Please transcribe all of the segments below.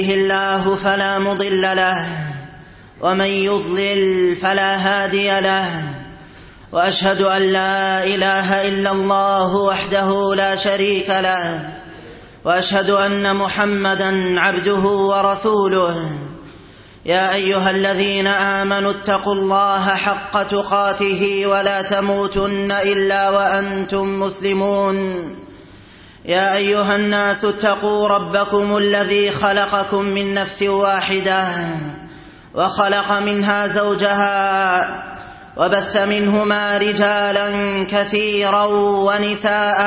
الله فلا مضل له ومن يضلل فلا هادي له، وأشهد أن لا إله إلا الله وحده لا شريك له، وأشهد أن محمدا عبده ورسوله. يا أيها الذين آمنوا اتقوا الله حق تقاته ولا تموتن إلا وأنتم مسلمون. يا أيها الناس اتقوا ربكم الذي خلقكم من نفس واحدة وخلق منها زوجها وبث منهما رجالا كثيرا ونساء،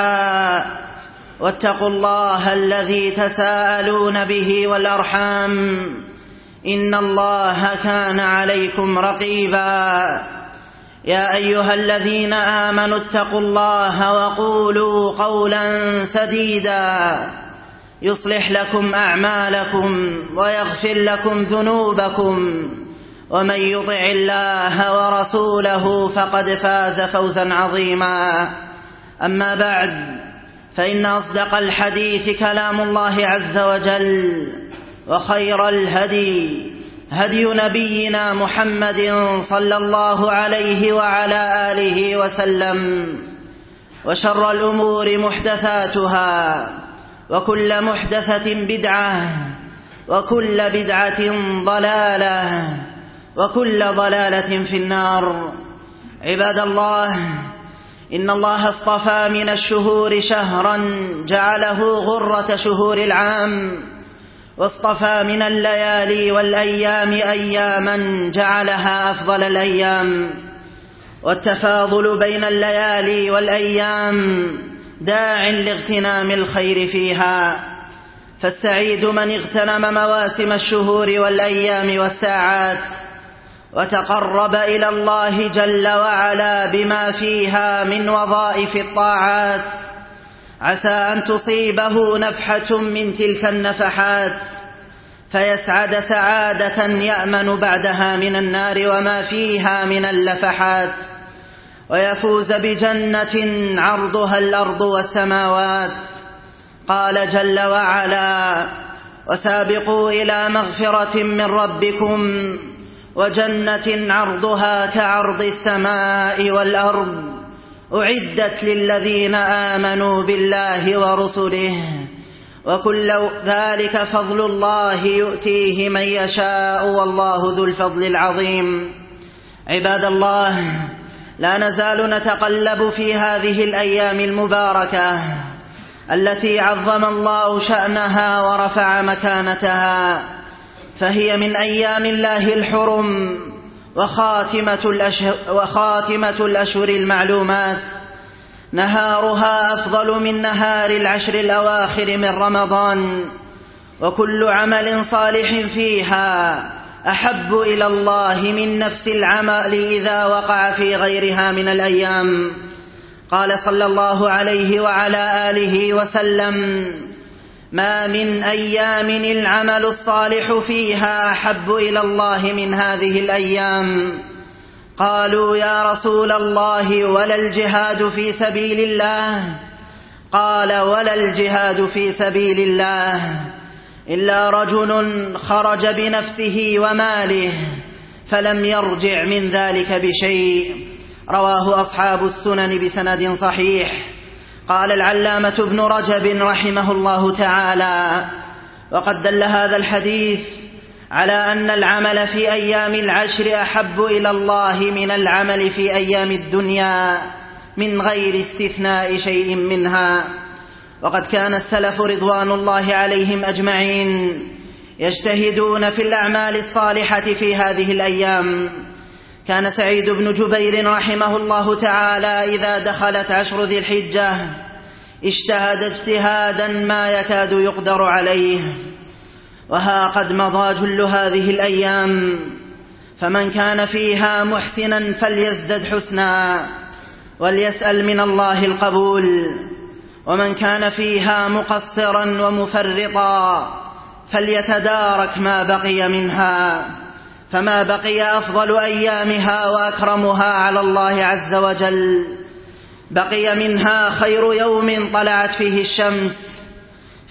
واتقوا الله الذي تساءلون به والأرحام إن الله كان عليكم رقيبا. يا أيها الذين آمنوا اتقوا الله وقولوا قولا سديدا يصلح لكم أعمالكم ويغفر لكم ذنوبكم، ومن يطع الله ورسوله فقد فاز فوزا عظيما. أما بعد، فإن أصدق الحديث كلام الله عز وجل، وخير الهدي هدي نبينا محمد صلى الله عليه وعلى آله وسلم، وشر الأمور محدثاتها، وكل محدثة بدعة، وكل بدعة ضلالة، وكل ضلالة في النار. عباد الله، إن الله اصطفى من الشهور شهرا جعله غرة شهور العام، واصطفى من الليالي والأيام أياما جعلها أفضل الأيام. والتفاضل بين الليالي والأيام داع لاغتنام الخير فيها، فالسعيد من اغتنم مواسم الشهور والأيام والساعات وتقرب إلى الله جل وعلا بما فيها من وظائف الطاعات، عسى أن تصيبه نفحة من تلك النفحات فيسعد سعادة يأمن بعدها من النار وما فيها من اللفحات، ويفوز بجنة عرضها الأرض والسماوات. قال جل وعلا: وسابقوا إلى مغفرة من ربكم وجنة عرضها كعرض السماء والأرض أعدت للذين آمنوا بالله ورسله، وكل ذلك فضل الله يؤتيه من يشاء والله ذو الفضل العظيم. عباد الله، لا نزال نتقلب في هذه الأيام المباركة التي عظم الله شأنها ورفع مكانتها، فهي من أيام الله الحرم وخاتمة الأشهر المعلومات. نهارها أفضل من نهار العشر الأواخر من رمضان، وكل عمل صالح فيها أحب إلى الله من نفس العمل إذا وقع في غيرها من الأيام. قال صلى الله عليه وعلى آله وسلم: ما من أيام العمل الصالح فيها أحب إلى الله من هذه الأيام. قالوا: يا رسول الله، ولا الجهاد في سبيل الله؟ قال: ولا الجهاد في سبيل الله إلا رجل خرج بنفسه وماله فلم يرجع من ذلك بشيء. رواه أصحاب السنن بسند صحيح. قال العلامة ابن رجب رحمه الله تعالى: وقد دل هذا الحديث على أن العمل في أيام العشر أحب إلى الله من العمل في أيام الدنيا من غير استثناء شيء منها. وقد كان السلف رضوان الله عليهم أجمعين يجتهدون في الأعمال الصالحة في هذه الأيام. كان سعيد بن جبير رحمه الله تعالى إذا دخلت عشر ذي الحجة اجتهد اجتهادا ما يكاد يقدر عليه. وها قد مضى جل هذه الأيام، فمن كان فيها محسنا فليزدد حسنا وليسأل من الله القبول، ومن كان فيها مقصرا ومفرطا فليتدارك ما بقي منها، فما بقي أفضل أيامها وأكرمها على الله عز وجل. بقي منها خير يوم طلعت فيه الشمس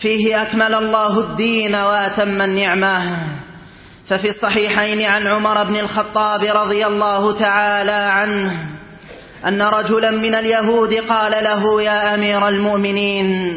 فيه أكمل الله الدين وأتم النعمة. ففي الصحيحين عن عمر بن الخطاب رضي الله تعالى عنه أن رجلا من اليهود قال له: يا أمير المؤمنين،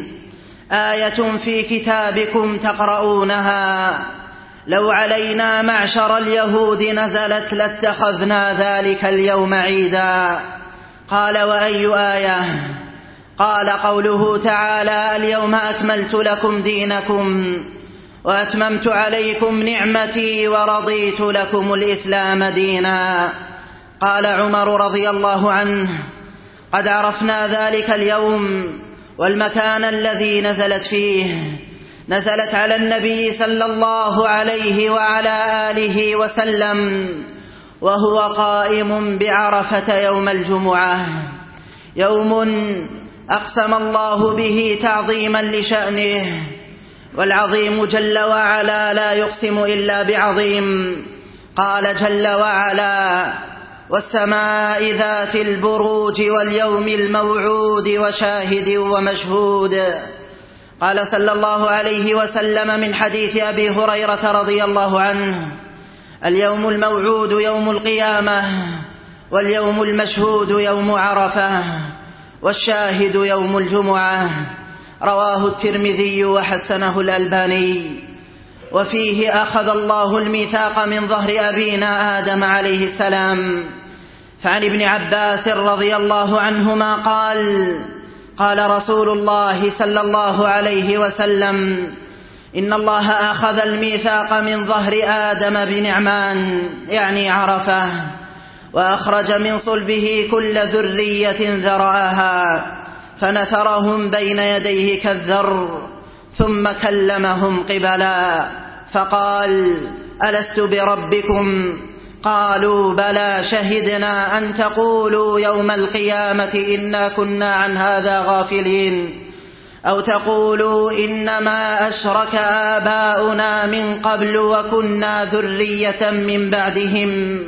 آية في كتابكم تقرؤونها لو علينا معشر اليهود نزلت لاتخذنا ذلك اليوم عيدا. قال: وأي آية؟ قال: قوله تعالى: اليوم أكملت لكم دينكم وأتممت عليكم نعمتي ورضيت لكم الإسلام دينا. قال عمر رضي الله عنه: قد عرفنا ذلك اليوم والمكان الذي نزلت فيه. نزلت على النبي صلى الله عليه وعلى آله وسلم وهو قائم بعرفة يوم الجمعة، يوم أقسم الله به تعظيما لشأنه، والعظيم جل وعلا لا يقسم إلا بعظيم. قال جل وعلا: والسماء ذات البروج واليوم الموعود وشاهد ومشهود. قال صلى الله عليه وسلم من حديث أبي هريرة رضي الله عنه: اليوم الموعود يوم القيامة، واليوم المشهود يوم عرفة، والشاهد يوم الجمعة. رواه الترمذي وحسنه الألباني. وفيه أخذ الله الميثاق من ظهر أبينا آدم عليه السلام. فعن ابن عباس رضي الله عنهما قال: قال رسول الله صلى الله عليه وسلم: إن الله أخذ الميثاق من ظهر آدم بنعمان، يعني عرفة، وأخرج من صلبه كل ذرية ذرأها فنثرهم بين يديه كالذر، ثم كلمهم قبلا فقال: ألست بربكم؟ قالوا: بلى، شهدنا أن تقولوا يوم القيامة إنا كنا عن هذا غافلين، أو تقولوا إنما أشرك آباؤنا من قبل وكنا ذرية من بعدهم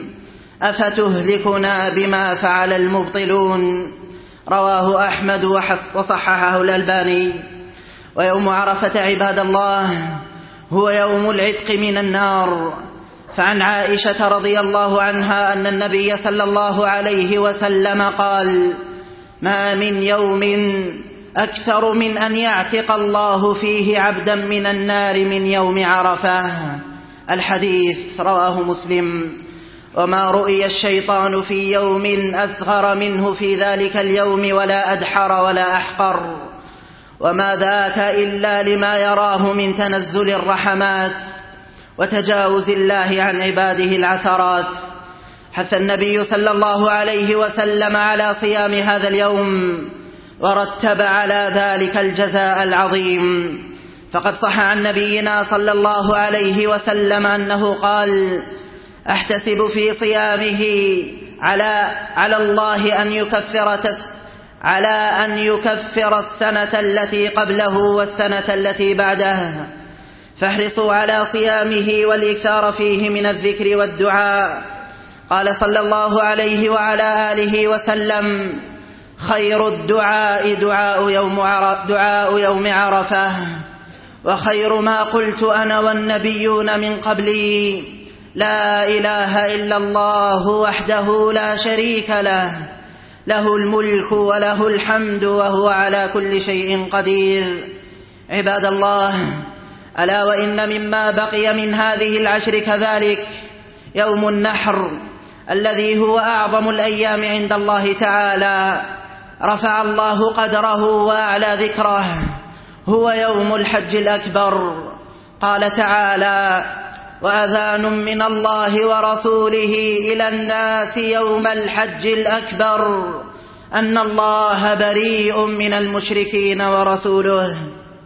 أفتهلكنا بما فعل المبطلون. رواه أحمد وصححه الألباني. ويوم عرفة عباد الله هو يوم العتق من النار. فعن عائشة رضي الله عنها أن النبي صلى الله عليه وسلم قال: ما من يوم أكثر من أن يعتق الله فيه عبدا من النار من يوم عرفة. الحديث رواه مسلم. وما رؤي الشيطان في يوم أصغر منه في ذلك اليوم ولا أدحر ولا أحقر، وما ذاك إلا لما يراه من تنزل الرحمات وتجاوز الله عن عباده العثرات. حث النبي صلى الله عليه وسلم على صيام هذا اليوم ورتب على ذلك الجزاء العظيم. فقد صح عن نبينا صلى الله عليه وسلم أنه قال: أحتسب في صيامه على الله أن يكفر السنة التي قبله والسنة التي بعده، فاحرصوا على صيامه والإكثار فيه من الذكر والدعاء. قال صلى الله عليه وعلى آله وسلم: خير الدعاء دعاء يوم عرفة، وخير ما قلت أنا والنبيون من قبلي: لا إله إلا الله وحده لا شريك له، له الملك وله الحمد وهو على كل شيء قدير. عباد الله، ألا وإن مما بقي من هذه العشر كذلك يوم النحر الذي هو أعظم الأيام عند الله تعالى، رفع الله قدره وأعلى ذكره، هو يوم الحج الأكبر. قال تعالى: وأذان من الله ورسوله إلى الناس يوم الحج الأكبر أن الله بريء من المشركين ورسوله.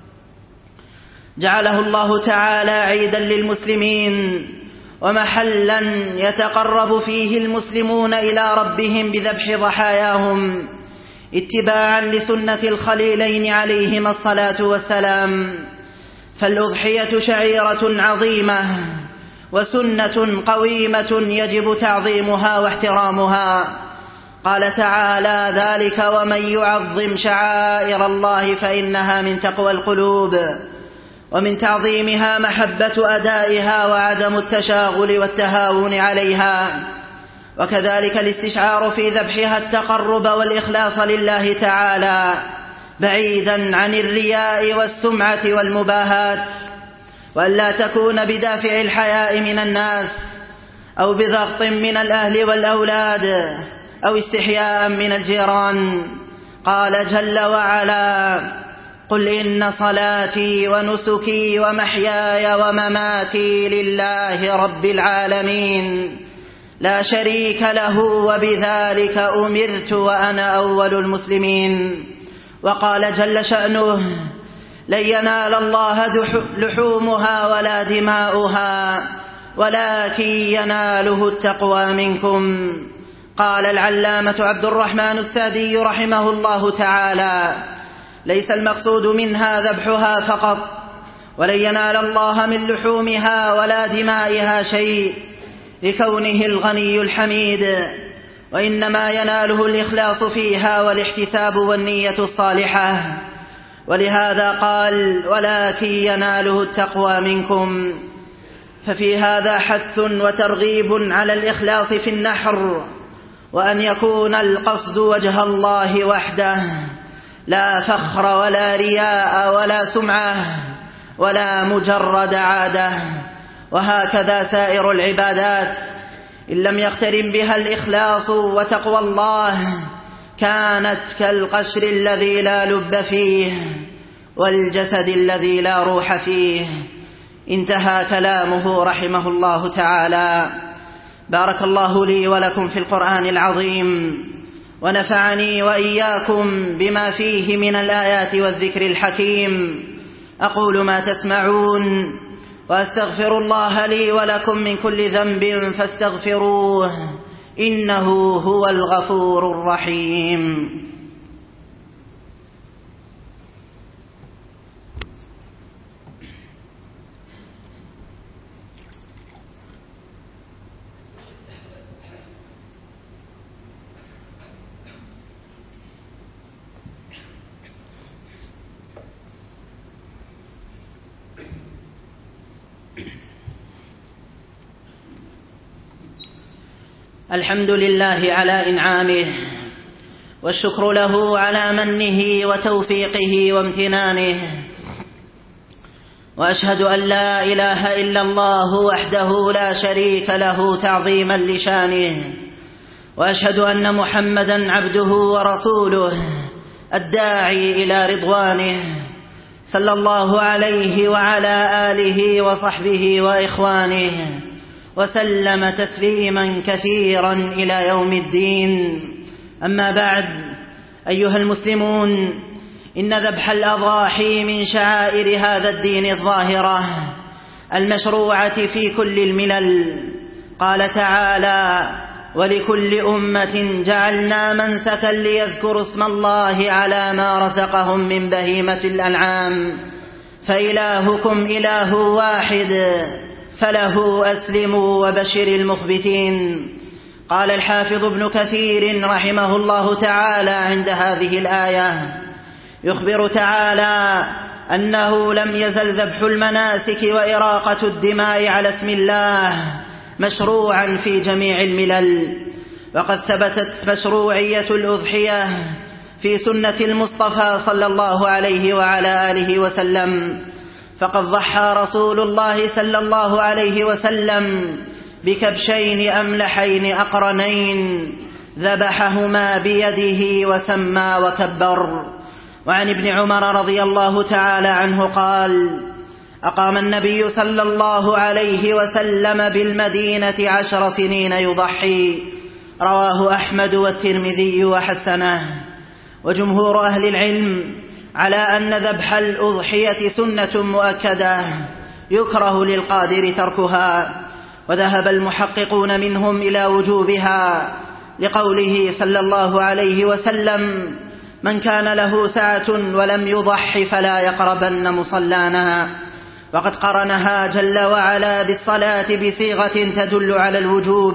جعله الله تعالى عيدا للمسلمين ومحلا يتقرب فيه المسلمون إلى ربهم بذبح ضحاياهم اتباعا لسنة الخليلين عليهما الصلاة والسلام. فالأضحية شعيرة عظيمة وسنة قويمة يجب تعظيمها واحترامها. قال تعالى: ذلك ومن يعظم شعائر الله فإنها من تقوى القلوب. ومن تعظيمها محبة أدائها وعدم التشاغل والتهاون عليها، وكذلك الاستشعار في ذبحها التقرب والإخلاص لله تعالى بعيدا عن الرياء والسمعة والمباهات، وأن لا تكون بدافع الحياء من الناس أو بضغط من الأهل والأولاد أو استحياء من الجيران. قال جل وعلا: قل إن صلاتي ونسكي ومحياي ومماتي لله رب العالمين لا شريك له وبذلك أمرت وأنا أول المسلمين. وقال جل شأنه: لن ينال الله لحومها ولا دماؤها ولكن يناله التقوى منكم. قال العلامة عبد الرحمن السعدي رحمه الله تعالى: ليس المقصود منها ذبحها فقط، ولن ينال الله من لحومها ولا دمائها شيء لكونه الغني الحميد، وإنما يناله الإخلاص فيها والاحتساب والنية الصالحة. ولهذا قال: ولكن يناله التقوى منكم. ففي هذا حث وترغيب على الإخلاص في النحر، وأن يكون القصد وجه الله وحده، لا فخر ولا رياء ولا سمعة ولا مجرد عادة. وهكذا سائر العبادات إن لم يقترن بها الإخلاص وتقوى الله كانت كالقشر الذي لا لب فيه والجسد الذي لا روح فيه. انتهى كلامه رحمه الله تعالى. بارك الله لي ولكم في القرآن العظيم، ونفعني وإياكم بما فيه من الآيات والذكر الحكيم. أقول ما تسمعون، وأستغفر الله لي ولكم من كل ذنب فاستغفروه إنه هو الغفور الرحيم. الحمد لله على إنعامه، والشكر له على منه وتوفيقه وامتنانه، وأشهد أن لا إله إلا الله وحده لا شريك له تعظيما لشانه، وأشهد أن محمدا عبده ورسوله الداعي إلى رضوانه، صلى الله عليه وعلى آله وصحبه وإخوانه وسلم تسليما كثيرا إلى يوم الدين. أما بعد، أيها المسلمون، إن ذبح الأضاحي من شعائر هذا الدين الظاهرة المشروعة في كل الملل. قال تعالى: ولكل أمة جعلنا منسكا ليذكروا اسم الله على ما رزقهم من بهيمة الأنعام فإلهكم إله واحد فله أسلموا وبشر المخبتين. قال الحافظ ابن كثير رحمه الله تعالى عند هذه الآية: يخبر تعالى أنه لم يزل ذبح المناسك وإراقة الدماء على اسم الله مشروعا في جميع الملل، وقد ثبتت مشروعية الأضحية في سنة المصطفى صلى الله عليه وعلى آله وسلم، فقد ضحى رسول الله صلى الله عليه وسلم بكبشين أملحين أقرنين ذبحهما بيده وسمى وكبر. وعن ابن عمر رضي الله تعالى عنه قال: أقام النبي صلى الله عليه وسلم بالمدينة 10 سنين يضحي. رواه أحمد والترمذي وحسنه. وجمهور أهل العلم على أن ذبح الأضحية سنة مؤكدة يكره للقادر تركها، وذهب المحققون منهم إلى وجوبها لقوله صلى الله عليه وسلم: من كان له سعة ولم يضح فلا يقربن مصلانا. وقد قرنها جل وعلا بالصلاة بصيغة تدل على الوجوب،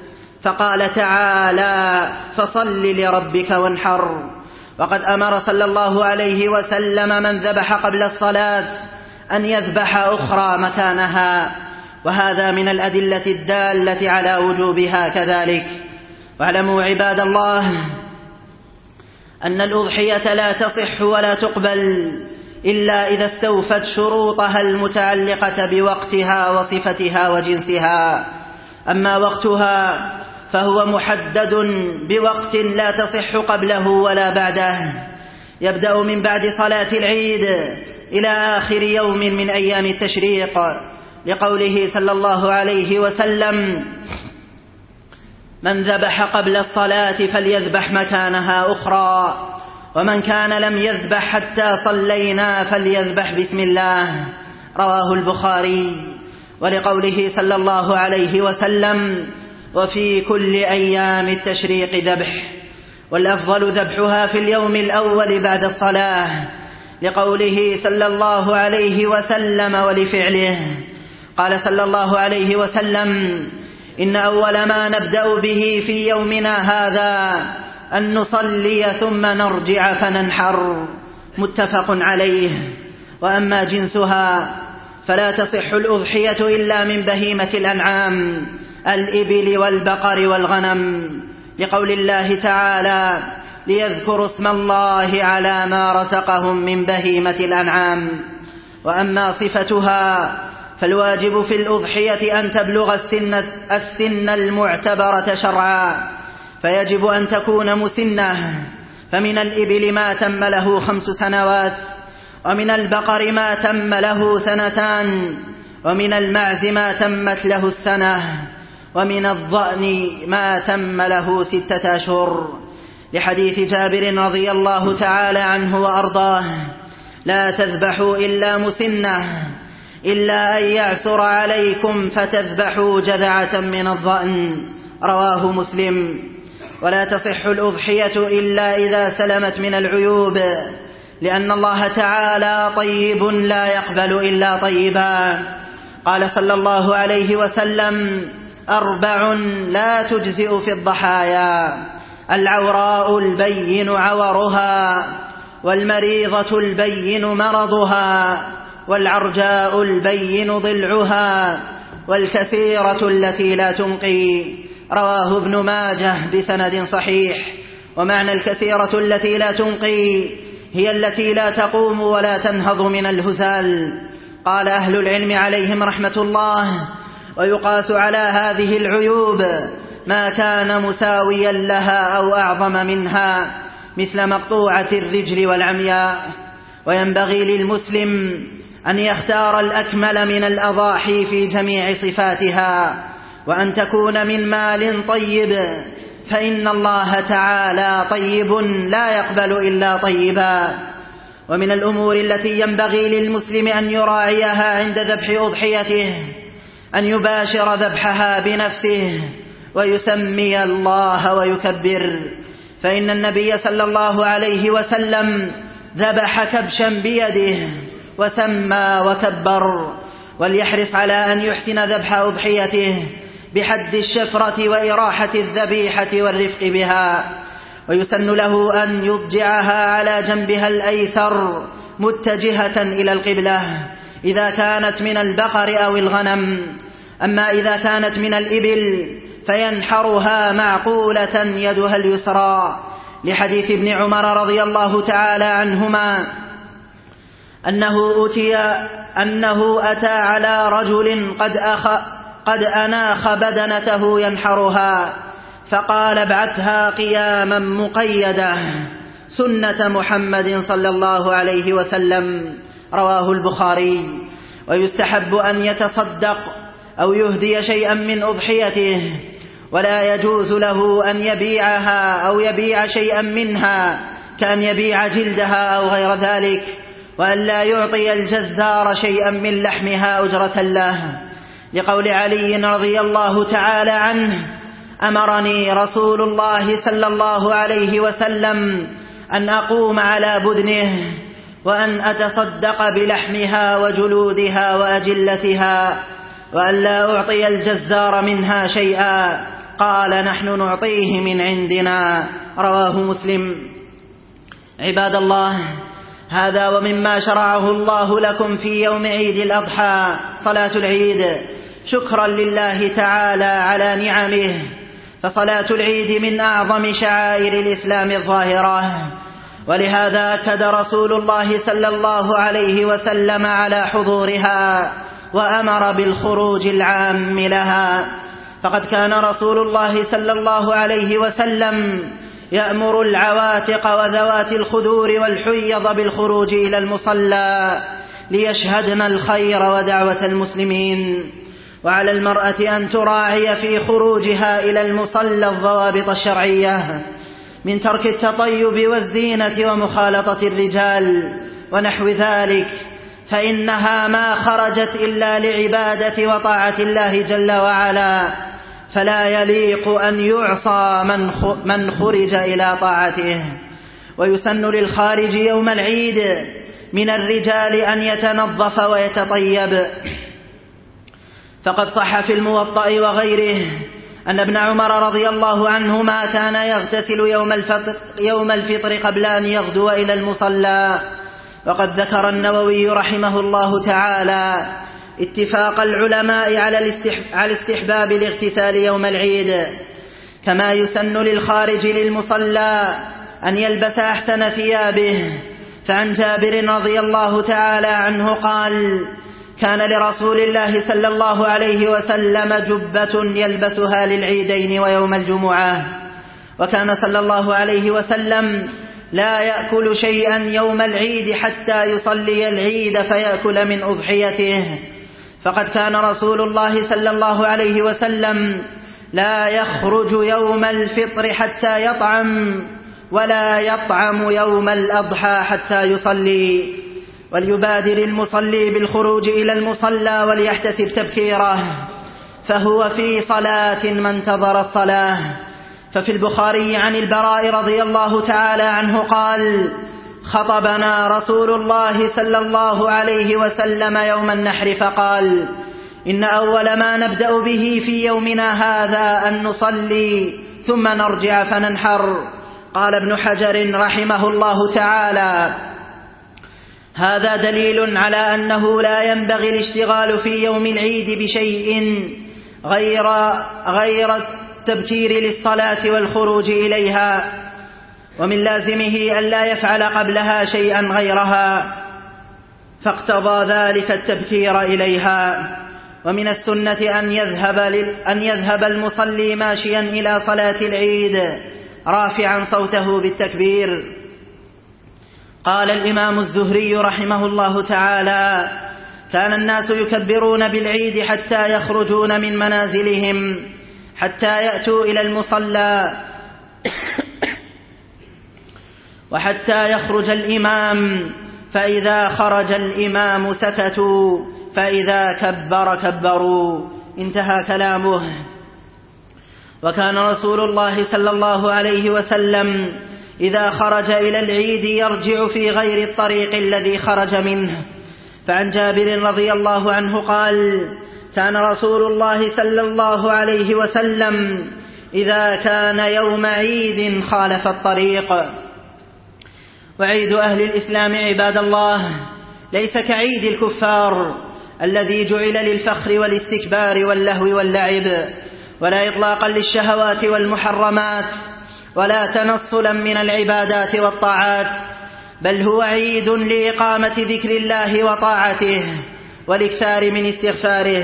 فقال تعالى: فصل لربك وانحر. وقد أمر صلى الله عليه وسلم من ذبح قبل الصلاة أن يذبح أخرى مكانها، وهذا من الأدلة الدالة على وجوبها كذلك. واعلموا عباد الله أن الأضحية لا تصح ولا تقبل إلا إذا استوفت شروطها المتعلقة بوقتها وصفتها وجنسها. أما وقتها فهو محدد بوقت لا تصح قبله ولا بعده، يبدأ من بعد صلاة العيد إلى آخر يوم من أيام التشريق، لقوله صلى الله عليه وسلم: من ذبح قبل الصلاة فليذبح مكانها أخرى، ومن كان لم يذبح حتى صلينا فليذبح بسم الله. رواه البخاري. ولقوله صلى الله عليه وسلم: وفي كل أيام التشريق ذبح، والأفضل ذبحها في اليوم الأول بعد الصلاة، لقوله صلى الله عليه وسلم ولفعله. قال صلى الله عليه وسلم: إن أول ما نبدأ به في يومنا هذا أن نصلي ثم نرجع فننحر. متفق عليه. وأما جنسها فلا تصح الأضحية إلا من بهيمة الأنعام، الإبل والبقر والغنم، لقول الله تعالى: ليذكروا اسم الله على ما رزقهم من بهيمة الأنعام. وأما صفتها فالواجب في الأضحية أن تبلغ السن المعتبرة شرعا، فيجب أن تكون مسنة، فمن الإبل ما تم له 5 سنوات، ومن البقر ما تم له 2 سنين، ومن المعز ما تمت له 1 سنة، ومن الضأن ما تم له 6 أشهر، لحديث جابر رضي الله تعالى عنه وأرضاه: لا تذبحوا إلا مسنة، إلا أن يعسر عليكم فتذبحوا جذعة من الضأن. رواه مسلم. ولا تصح الأضحية إلا إذا سلمت من العيوب، لأن الله تعالى طيب لا يقبل إلا طيبا. قال صلى الله عليه وسلم: 4 لا تجزئ في الضحايا: العوراء البين عورها، والمريضة البين مرضها، والعرجاء البين ضلعها، والكثيرة التي لا تنقي. رواه ابن ماجه بسند صحيح. ومعنى الكثيرة التي لا تنقي هي التي لا تقوم ولا تنهض من الهزال. قال أهل العلم عليهم رحمة الله: ويقاس على هذه العيوب ما كان مساويا لها أو أعظم منها، مثل مقطوعة الرجل والعمياء. وينبغي للمسلم أن يختار الأكمل من الأضاحي في جميع صفاتها، وأن تكون من مال طيب، فإن الله تعالى طيب لا يقبل إلا طيبا. ومن الأمور التي ينبغي للمسلم أن يراعيها عند ذبح أضحيته أن يباشر ذبحها بنفسه ويسمي الله ويكبر، فإن النبي صلى الله عليه وسلم ذبح كبشا بيده وسمى وكبر. وليحرص على أن يحسن ذبح أضحيته بحد الشفرة وإراحة الذبيحة والرفق بها، ويسن له أن يضجعها على جنبها الأيسر متجهة إلى القبلة إذا كانت من البقر أو الغنم. أما إذا كانت من الإبل فينحرها معقولة يدها اليسرى، لحديث ابن عمر رضي الله تعالى عنهما أنه أتى على رجل قد أناخ بدنته ينحرها، فقال: ابعثها قياما مقيدة، سنة محمد صلى الله عليه وسلم. رواه البخاري. ويستحب أن يتصدق أو يهدي شيئا من أضحيته، ولا يجوز له أن يبيعها أو يبيع شيئا منها، كأن يبيع جلدها أو غير ذلك، وأن لا يعطي الجزار شيئا من لحمها أجرة له، لقول علي رضي الله تعالى عنه: أمرني رسول الله صلى الله عليه وسلم أن أقوم على بدنه وأن أتصدق بلحمها وجلودها وأجلتها، وأن لا أعطي الجزار منها شيئا. قال: نحن نعطيه من عندنا. رواه مسلم. عباد الله، هذا ومما شرعه الله لكم في يوم عيد الأضحى صلاة العيد شكرا لله تعالى على نعمه، فصلاة العيد من أعظم شعائر الإسلام الظاهرة، ولهذا أكد رسول الله صلى الله عليه وسلم على حضورها وأمر بالخروج العام لها. فقد كان رسول الله صلى الله عليه وسلم يأمر العواتق وذوات الخدور والحيض بالخروج إلى المصلى ليشهدن الخير ودعوة المسلمين، وعلى المرأة أن تراعي في خروجها إلى المصلى الضوابط الشرعية من ترك التطيب والزينة ومخالطة الرجال ونحو ذلك، فإنها ما خرجت إلا لعبادة وطاعة الله جل وعلا، فلا يليق أن يعصى من خرج إلى طاعته. ويسن للخارج يوم العيد من الرجال أن يتنظف ويتطيب، فقد صح في الموطأ وغيره أن ابن عمر رضي الله عنهما كان يغتسل يوم الفطر قبل أن يغدو إلى المصلى. وقد ذكر النووي رحمه الله تعالى اتفاق العلماء على استحباب الاغتسال يوم العيد، كما يسن للخارج للمصلى أن يلبس أحسن ثيابه. فعن جابر رضي الله تعالى عنه قال: كان لرسول الله صلى الله عليه وسلم جبة يلبسها للعيدين ويوم الجمعة، وكان صلى الله عليه وسلم لا يأكل شيئا يوم العيد حتى يصلي العيد فيأكل من أضحيته. فقد كان رسول الله صلى الله عليه وسلم لا يخرج يوم الفطر حتى يطعم، ولا يطعم يوم الأضحى حتى يصلي. وليبادر المصلي بالخروج إلى المصلى وليحتسب تبكيره، فهو في صلاة ما انتظر الصلاة. ففي البخاري عن البراء رضي الله تعالى عنه قال: خطبنا رسول الله صلى الله عليه وسلم يوم النحر فقال: إن أول ما نبدأ به في يومنا هذا أن نصلي ثم نرجع فننحر. قال ابن حجر رحمه الله تعالى: هذا دليل على أنه لا ينبغي الاشتغال في يوم العيد بشيء غير التبكير للصلاة والخروج إليها، ومن لازمه أن لا يفعل قبلها شيئا غيرها، فاقتضى ذلك التبكير إليها. ومن السنة أن يذهب المصلي ماشيا إلى صلاة العيد رافعا صوته بالتكبير. قال الإمام الزهري رحمه الله تعالى: كان الناس يكبرون بالعيد حتى يخرجون من منازلهم حتى يأتوا إلى المصلى وحتى يخرج الإمام، فإذا خرج الإمام سكتوا، فإذا كبر كبروا. انتهى كلامه. وكان رسول الله صلى الله عليه وسلم إذا خرج إلى العيد يرجع في غير الطريق الذي خرج منه. فعن جابر رضي الله عنه قال: كان رسول الله صلى الله عليه وسلم إذا كان يوم عيد خالف الطريق. وعيد أهل الإسلام عباد الله ليس كعيد الكفار الذي جعل للفخر والاستكبار واللهو واللعب، ولا إطلاقا للشهوات والمحرمات، ولا تنصلا من العبادات والطاعات، بل هو عيد لإقامة ذكر الله وطاعته والإكثار من استغفاره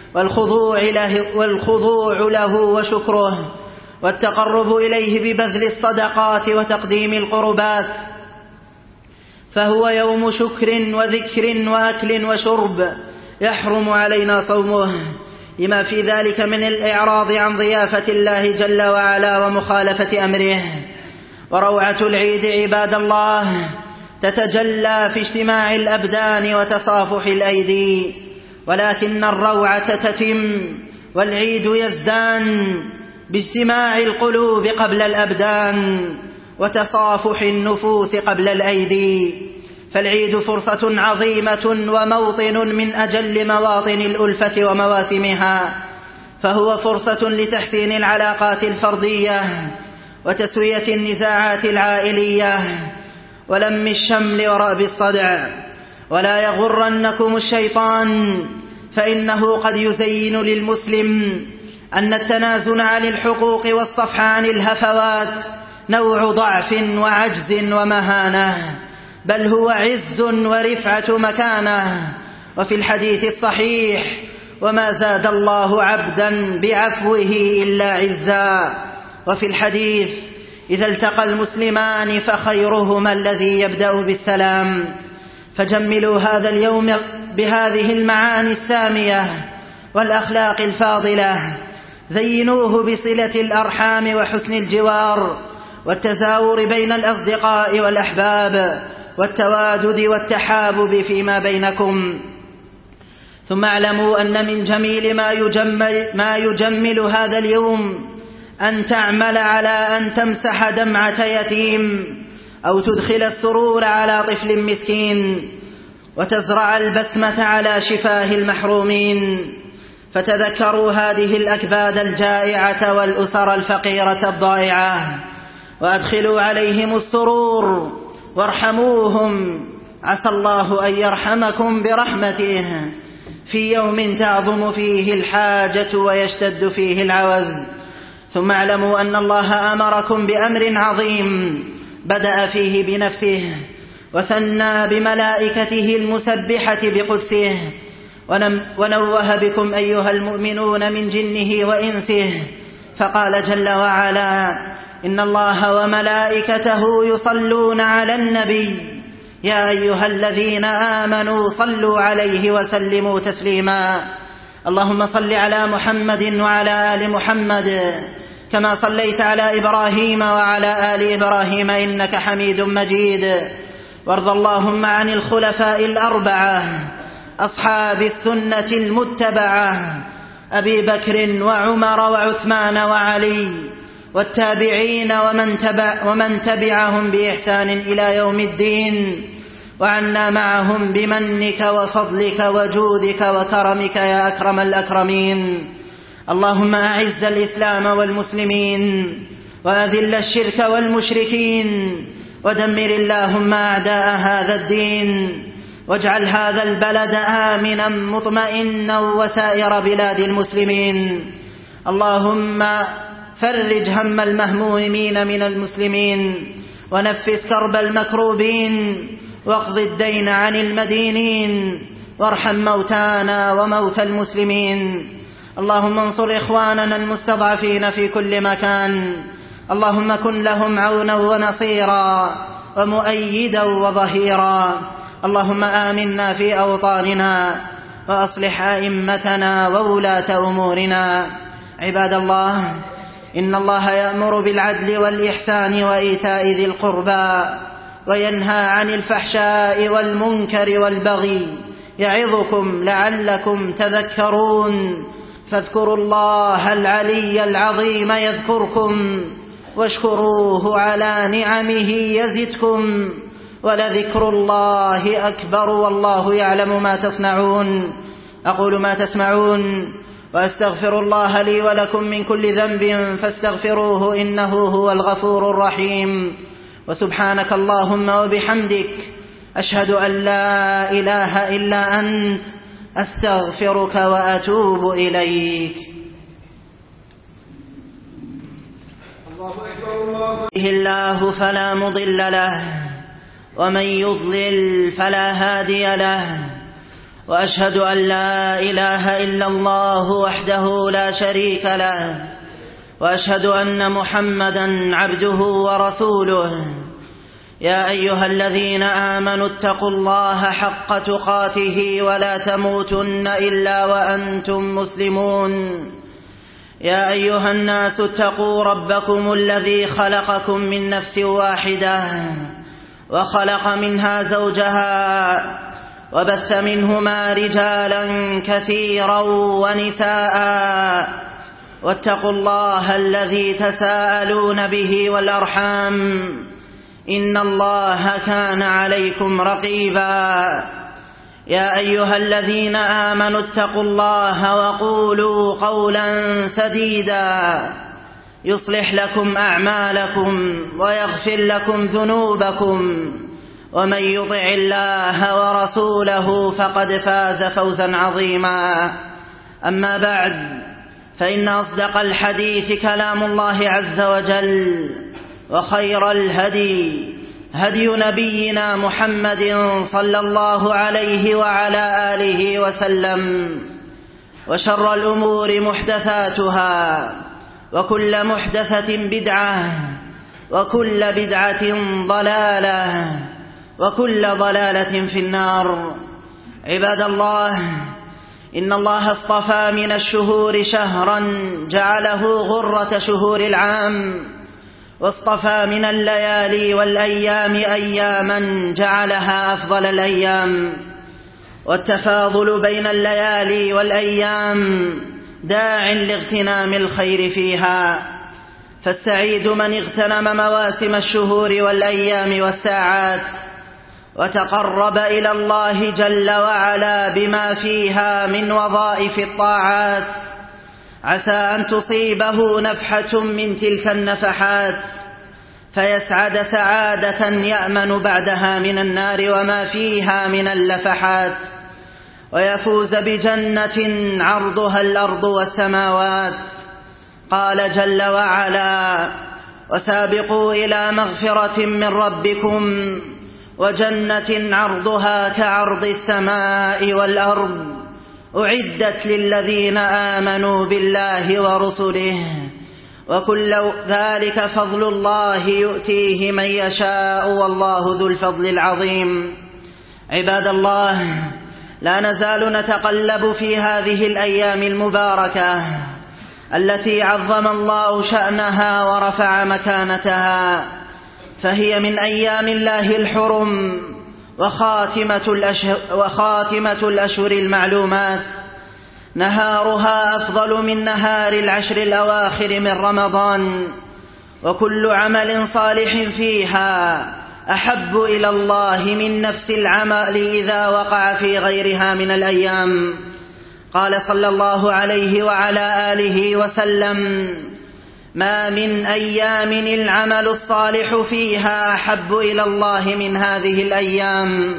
والخضوع له وشكره والتقرب إليه ببذل الصدقات وتقديم القربات. فهو يوم شكر وذكر وأكل وشرب يحرم علينا صومه، لما في ذلك من الإعراض عن ضيافة الله جل وعلا ومخالفة أمره. وروعة العيد عباد الله تتجلى في اجتماع الأبدان وتصافح الأيدي، ولكن الروعة تتم والعيد يزدان باجتماع القلوب قبل الأبدان وتصافح النفوس قبل الأيدي. فالعيد فرصة عظيمة وموطن من أجل مواطن الألفة ومواسمها، فهو فرصة لتحسين العلاقات الفردية وتسوية النزاعات العائلية ولم الشمل ورأب الصدع. ولا يغرنكم الشيطان، فإنه قد يزين للمسلم أن التنازل عن الحقوق والصفح عن الهفوات نوع ضعف وعجز ومهانة، بل هو عز ورفعة مكانة. وفي الحديث الصحيح: وما زاد الله عبدا بعفوه إلا عزا. وفي الحديث: إذا التقى المسلمان فخيرهما الذي يبدأ بالسلام. فجملوا هذا اليوم بهذه المعاني السامية والأخلاق الفاضلة، زينوه بصلة الأرحام وحسن الجوار والتزاور بين الأصدقاء والأحباب والتوادد والتحابب فيما بينكم. ثم اعلموا أن من جميل ما يجمل هذا اليوم أن تعمل على أن تمسح دمعة يتيم، أو تدخل السرور على طفل مسكين، وتزرع البسمة على شفاه المحرومين. فتذكروا هذه الأكباد الجائعة والأسر الفقيرة الضائعة، وأدخلوا عليهم السرور وارحموهم، عسى الله أن يرحمكم برحمته في يوم تعظم فيه الحاجة ويشتد فيه العوز. ثم اعلموا أن الله أمركم بأمر عظيم بدأ فيه بنفسه، وثنى بملائكته المسبحة بقدسه، ونوه بكم أيها المؤمنون من جنه وإنسه، فقال جل وعلا: إن الله وملائكته يصلون على النبي يا أيها الذين آمنوا صلوا عليه وسلموا تسليما. اللهم صل على محمد وعلى آل محمد كما صليت على إبراهيم وعلى آل إبراهيم إنك حميد مجيد. وارض اللهم عن الخلفاء الأربعة أصحاب السنة المتبعة، أبي بكر وعمر وعثمان وعلي، والتابعين ومن تبعهم بإحسان إلى يوم الدين، وعنا معهم بمنك وفضلك وجودك وكرمك يا أكرم الأكرمين. اللهم أعز الإسلام والمسلمين، وأذل الشرك والمشركين، ودمر اللهم أعداء هذا الدين، واجعل هذا البلد آمنا مطمئنا وسائر بلاد المسلمين. اللهم فرج هم المهمومين من المسلمين، ونفس كرب المكروبين، واقض الدين عن المدينين، وارحم موتانا وموتى المسلمين. اللهم انصر إخواننا المستضعفين في كل مكان، اللهم كن لهم عونا ونصيرا ومؤيدا وظهيرا. اللهم آمنا في أوطاننا، وأصلح أئمتنا وولاة أمورنا. عباد الله، إن الله يأمر بالعدل والإحسان وإيتاء ذي القربى، وينهى عن الفحشاء والمنكر والبغي، يعظكم لعلكم تذكرون. فاذكروا الله العلي العظيم يذكركم، واشكروه على نعمه يزدكم، ولذكر الله أكبر والله يعلم ما تصنعون. أقول ما تسمعون، وأستغفر الله لي ولكم من كل ذنب فاستغفروه إنه هو الغفور الرحيم. وسبحانك اللهم وبحمدك، أشهد أن لا إله إلا أنت، أستغفرك وأتوب إليك. الله فلا مضل له، ومن يضلل فلا هادي له، وأشهد أن لا إله إلا الله وحده لا شريك له، وأشهد أن محمدا عبده ورسوله. يا أيها الذين آمنوا اتقوا الله حق تقاته ولا تموتن إلا وأنتم مسلمون. يا أيها الناس اتقوا ربكم الذي خلقكم من نفس واحدة، وخلق منها زوجها، وبث منهما رجالا كثيرا ونساء، واتقوا الله الذي تساءلون به والأرحام، إن الله كان عليكم رقيبا. يا أيها الذين آمنوا اتقوا الله وقولوا قولا سديدا، يصلح لكم أعمالكم ويغفر لكم ذنوبكم، ومن يطع الله ورسوله فقد فاز فوزا عظيما. أما بعد، فإن أصدق الحديث كلام الله عز وجل، وخير الهدي هدي نبينا محمد صلى الله عليه وعلى آله وسلم، وشر الأمور محدثاتها، وكل محدثة بدعة، وكل بدعة ضلالة، وكل ضلالة في النار. عباد الله، إن الله اصطفى من الشهور شهرا جعله غرة شهور العام، واصطفى من الليالي والأيام أياما جعلها أفضل الأيام. والتفاضل بين الليالي والأيام داع لاغتنام الخير فيها، فالسعيد من اغتنم مواسم الشهور والأيام والساعات، وتقرب إلى الله جل وعلا بما فيها من وظائف الطاعات، عسى أن تصيبه نفحة من تلك النفحات فيسعد سعادة يأمن بعدها من النار وما فيها من اللفحات، ويفوز بجنة عرضها الأرض والسماوات. قال جل وعلا: وسابقوا إلى مغفرة من ربكم وجنة عرضها كعرض السماء والأرض أعدت للذين آمنوا بالله ورسله وكل ذلك فضل الله يؤتيه من يشاء والله ذو الفضل العظيم. عباد الله، لا نزال نتقلب في هذه الأيام المباركة التي عظم الله شأنها ورفع مكانتها، فهي من أيام الله الحرم وخاتمة الأشهر المعلومات، نهارها أفضل من نهار العشر الأواخر من رمضان، وكل عمل صالح فيها أحب إلى الله من نفس العمل إذا وقع في غيرها من الأيام. قال صلى الله عليه وعلى آله وسلم: ما من أيام العمل الصالح فيها أحب إلى الله من هذه الأيام.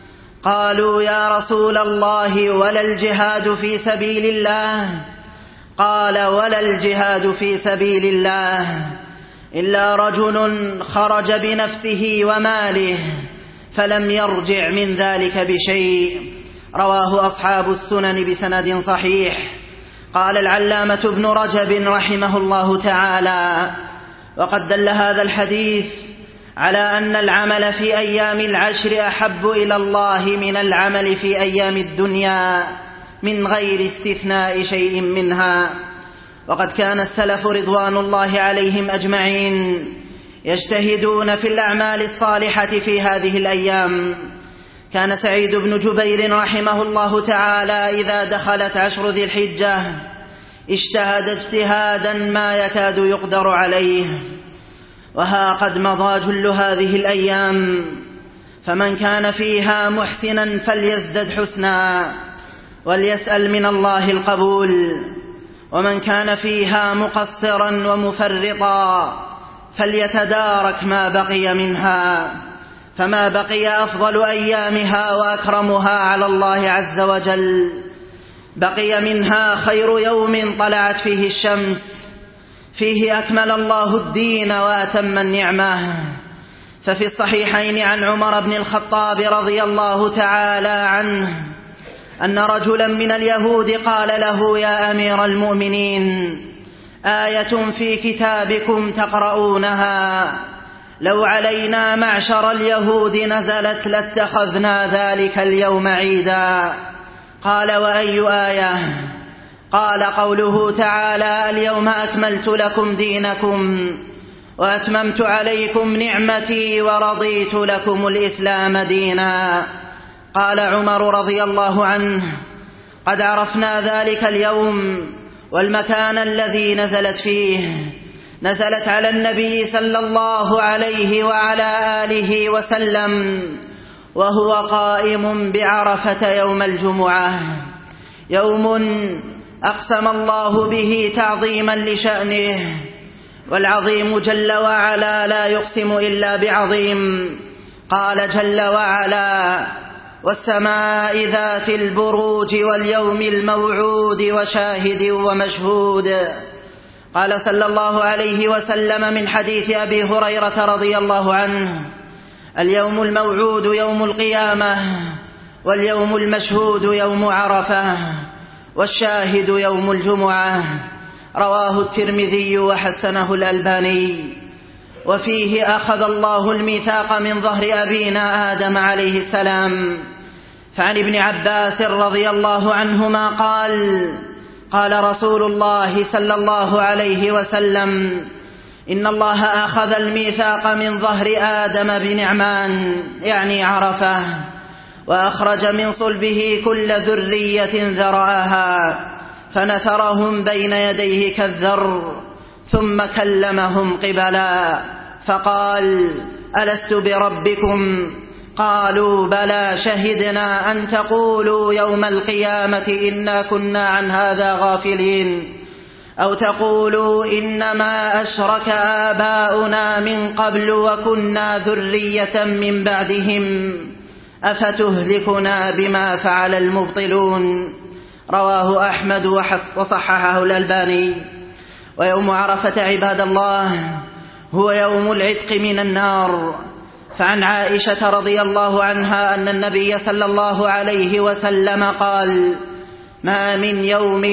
قالوا: يا رسول الله، ولا الجهاد في سبيل الله؟ قال: ولا الجهاد في سبيل الله إلا رجل خرج بنفسه وماله فلم يرجع من ذلك بشيء. رواه أصحاب السنن بسند صحيح. قال العلامة ابن رجب رحمه الله تعالى: وقد دل هذا الحديث على أن العمل في أيام العشر أحب إلى الله من العمل في أيام الدنيا من غير استثناء شيء منها. وقد كان السلف رضوان الله عليهم أجمعين يجتهدون في الأعمال الصالحة في هذه الأيام. كان سعيد بن جبير رحمه الله تعالى إذا دخلت عشر ذي الحجة اجتهد اجتهادا ما يكاد يقدر عليه. وها قد مضى جل هذه الأيام، فمن كان فيها محسنا فليزدد حسنا وليسأل من الله القبول، ومن كان فيها مقصرا ومفرطا فليتدارك ما بقي منها، فما بقي أفضل أيامها وأكرمها على الله عز وجل. بقي منها خير يوم طلعت فيه الشمس، فيه أكمل الله الدين وأتم النعمة. ففي الصحيحين عن عمر بن الخطاب رضي الله تعالى عنه أن رجلا من اليهود قال له: يا أمير المؤمنين، آية في كتابكم تقرؤونها لو علينا معشر اليهود نزلت لاتخذنا ذلك اليوم عيدا. قال: وأي آية؟ قال: قوله تعالى: اليوم أكملت لكم دينكم وأتممت عليكم نعمتي ورضيت لكم الإسلام دينا. قال عمر رضي الله عنه: قد عرفنا ذلك اليوم والمكان الذي نزلت فيه. نزلت على النبي صلى الله عليه وعلى آله وسلم وهو قائم بعرفة يوم الجمعة، يوم أقسم الله به تعظيما لشأنه، والعظيم جل وعلا لا يقسم إلا بعظيم. قال جل وعلا: والسماء ذات البروج واليوم الموعود وشاهد ومشهود. قال صلى الله عليه وسلم من حديث أبي هريرة رضي الله عنه: اليوم الموعود يوم القيامة، واليوم المشهود يوم عرفة، والشاهد يوم الجمعة. رواه الترمذي وحسنه الألباني. وفيه أخذ الله الميثاق من ظهر أبينا آدم عليه السلام. فعن ابن عباس رضي الله عنهما قال: قال رسول الله صلى الله عليه وسلم: إن الله أخذ الميثاق من ظهر آدم بنعمان، يعني عرفة، وأخرج من صلبه كل ذرية ذرآها، فنثرهم بين يديه كالذر، ثم كلمهم قبلا فقال: ألست بربكم؟ قالوا: بلى، شهدنا أن تقولوا يوم القيامة إنا كنا عن هذا غافلين، أو تقولوا إنما أشرك آباؤنا من قبل وكنا ذرية من بعدهم، أفتهلكنا بما فعل المبطلون. رواه أحمد وصححه الألباني. ويوم عرفة عباد الله هو يوم العتق من النار. فعن عائشة رضي الله عنها أن النبي صلى الله عليه وسلم قال: ما من يوم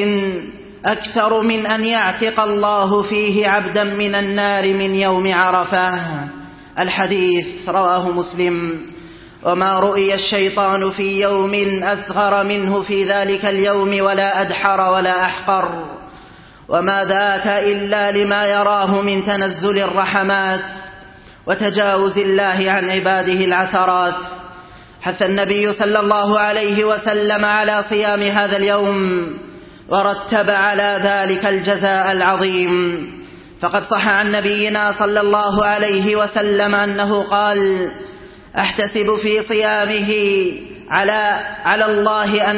أكثر من أن يعتق الله فيه عبدا من النار من يوم عرفة. الحديث رواه مسلم. وما رؤي الشيطان في يوم أصغر منه في ذلك اليوم، ولا أدحر ولا أحقر، وما ذاك إلا لما يراه من تنزل الرحمات وتجاوز الله عن عباده العثرات. حث النبي صلى الله عليه وسلم على صيام هذا اليوم، ورتب على ذلك الجزاء العظيم. فقد صح عن نبينا صلى الله عليه وسلم أنه قال: أحتسب في صيامه على الله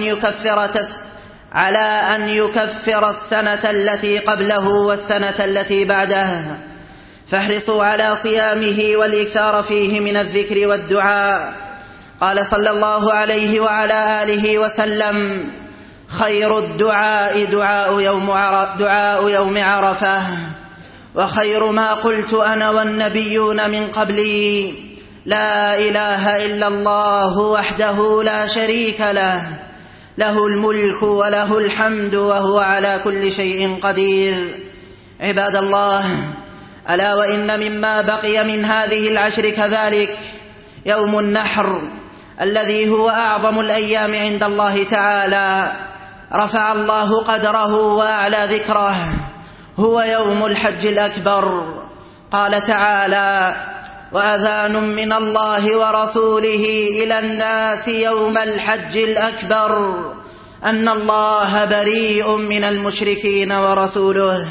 أن يكفر السنة التي قبله والسنة التي بعده، فاحرصوا على صيامه والإكثار فيه من الذكر والدعاء. قال صلى الله عليه وعلى آله وسلم: خير الدعاء دعاء يوم عرفة، وخير ما قلت أنا والنبيون من قبلي: لا إله إلا الله وحده لا شريك له، له الملك وله الحمد وهو على كل شيء قدير. عباد الله، ألا وإن مما بقي من هذه العشر كذلك يوم النحر، الذي هو أعظم الأيام عند الله تعالى، رفع الله قدره وأعلى ذكره، هو يوم الحج الأكبر. قال تعالى: وأذان من الله ورسوله إلى الناس يوم الحج الأكبر أن الله بريء من المشركين ورسوله.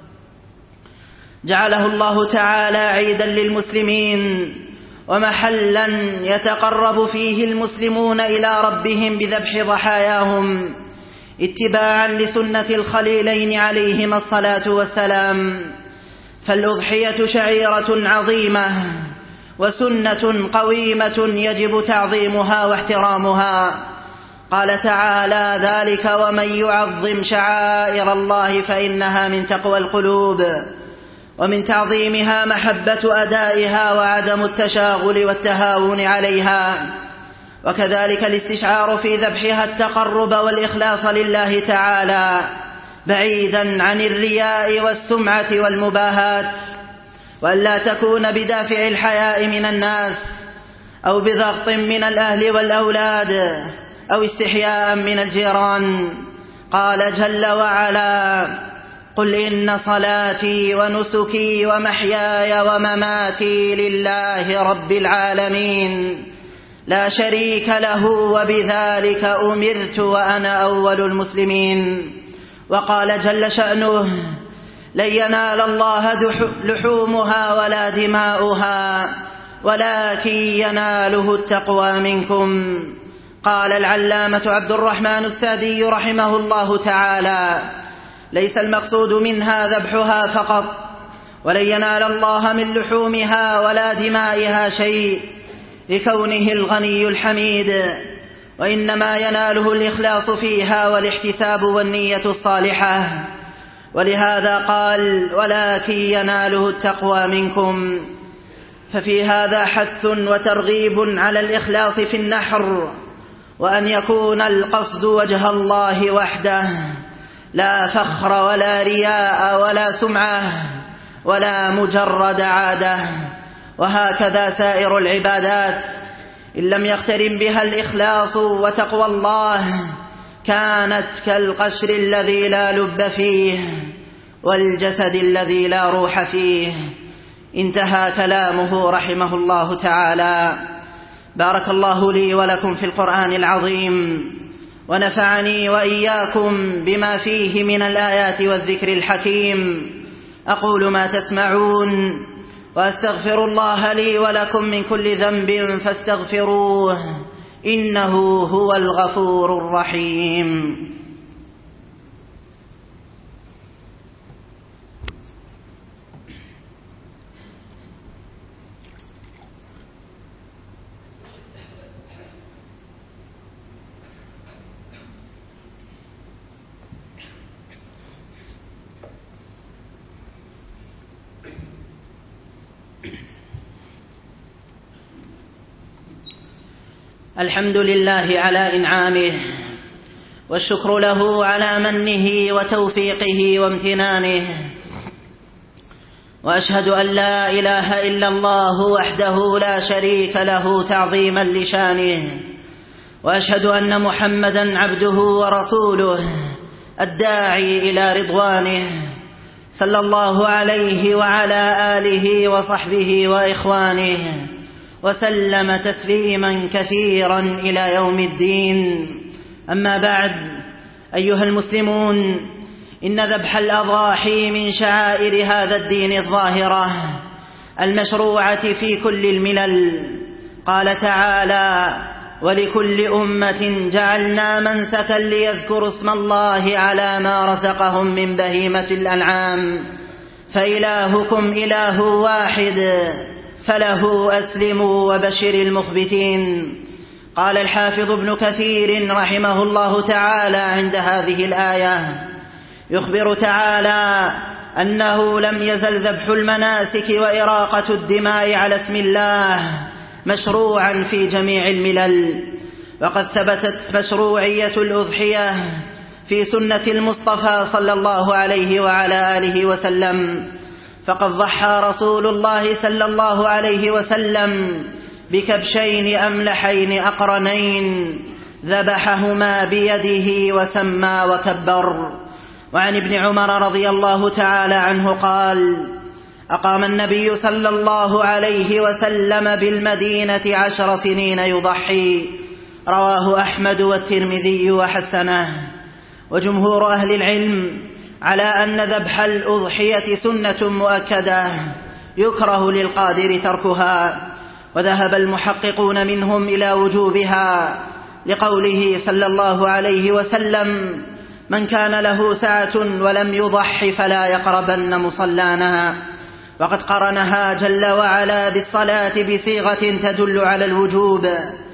جعله الله تعالى عيدا للمسلمين، ومحلا يتقرب فيه المسلمون إلى ربهم بذبح ضحاياهم، اتباعا لسنة الخليلين عليهما الصلاة والسلام. فالأضحية شعيرة عظيمة وسنة قويمة يجب تعظيمها واحترامها. قال تعالى: ذلك ومن يعظم شعائر الله فإنها من تقوى القلوب. ومن تعظيمها محبة أدائها وعدم التشاغل والتهاون عليها، وكذلك الاستشعار في ذبحها التقرب والإخلاص لله تعالى، بعيدا عن الرياء والسمعة والمباهات، وأن لا تكون بدافع الحياء من الناس، أو بضغط من الأهل والأولاد، أو استحياء من الجيران. قال جل وعلا: قل إن صلاتي ونسكي ومحياي ومماتي لله رب العالمين لا شريك له وبذلك أمرت وأنا أول المسلمين. وقال جل شأنه: لن ينال الله لحومها ولا دماؤها ولكن يناله التقوى منكم. قال العلامة عبد الرحمن السعدي رحمه الله تعالى: ليس المقصود منها ذبحها فقط، ولن ينال الله من لحومها ولا دمائها شيء، لكونه الغني الحميد، وإنما يناله الإخلاص فيها والاحتساب والنية الصالحة. ولهذا قال: ولكن يناله التقوى منكم. ففي هذا حث وترغيب على الإخلاص في النحر، وأن يكون القصد وجه الله وحده، لا فخر ولا رياء ولا سمعة ولا مجرد عادة. وهكذا سائر العبادات إن لم يقترن بها الإخلاص وتقوى الله كانت كالقشر الذي لا لب فيه والجسد الذي لا روح فيه. انتهى كلامه رحمه الله تعالى. بارك الله لي ولكم في القرآن العظيم، ونفعني وإياكم بما فيه من الآيات والذكر الحكيم. أقول ما تسمعون، وأستغفر الله لي ولكم من كل ذنب فاستغفروه، إنه هو الغفور الرحيم. الحمد لله على إنعامه، والشكر له على منه وتوفيقه وامتنانه، وأشهد أن لا إله إلا الله وحده لا شريك له تعظيما لشانه، وأشهد أن محمدا عبده ورسوله الداعي إلى رضوانه، صلى الله عليه وعلى آله وصحبه وإخوانه، وسلم تسليما كثيرا إلى يوم الدين. أما بعد، أيها المسلمون، إن ذبح الأضاحي من شعائر هذا الدين الظاهرة المشروعة في كل الملل. قال تعالى: ولكل أمة جعلنا منسكا ليذكروا اسم الله على ما رزقهم من بهيمة الأنعام فإلهكم إله واحد فله أسلموا وبشر المخبتين. قال الحافظ ابن كثير رحمه الله تعالى عند هذه الآية: يخبر تعالى أنه لم يزل ذبح المناسك وإراقة الدماء على اسم الله مشروعا في جميع الملل، وقد ثبتت مشروعية الأضحية في سنة المصطفى صلى الله عليه وعلى آله وسلم، فقد ضحى رسول الله صلى الله عليه وسلم بكبشين أملحين أقرنين ذبحهما بيده وسمى وكبر. وعن ابن عمر رضي الله تعالى عنه قال: أقام النبي صلى الله عليه وسلم بالمدينة 10 سنين يضحي. رواه أحمد والترمذي وحسنه. وجمهور أهل العلم على أن ذبح الأضحية سنة مؤكدة يكره للقادر تركها، وذهب المحققون منهم إلى وجوبها لقوله صلى الله عليه وسلم: من كان له سعة ولم يضح فلا يقربن مصلانا. وقد قرنها جل وعلا بالصلاة بصيغة تدل على الوجوب،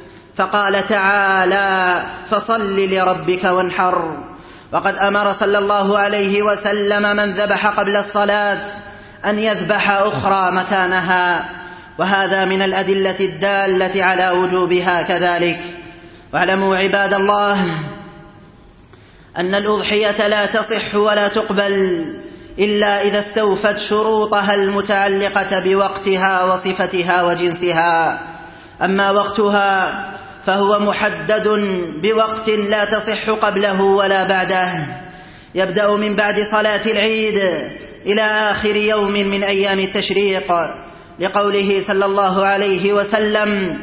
فقال تعالى: فصل لربك وانحر. وقد أمر صلى الله عليه وسلم من ذبح قبل الصلاة أن يذبح أخرى مكانها، وهذا من الأدلة الدالة على وجوبها كذلك. واعلموا عباد الله أن الأضحية لا تصح ولا تقبل إلا إذا استوفت شروطها المتعلقة بوقتها وصفتها وجنسها. أما وقتها فهو محدد بوقت لا تصح قبله ولا بعده، يبدأ من بعد صلاة العيد إلى آخر يوم من أيام التشريق، لقوله صلى الله عليه وسلم: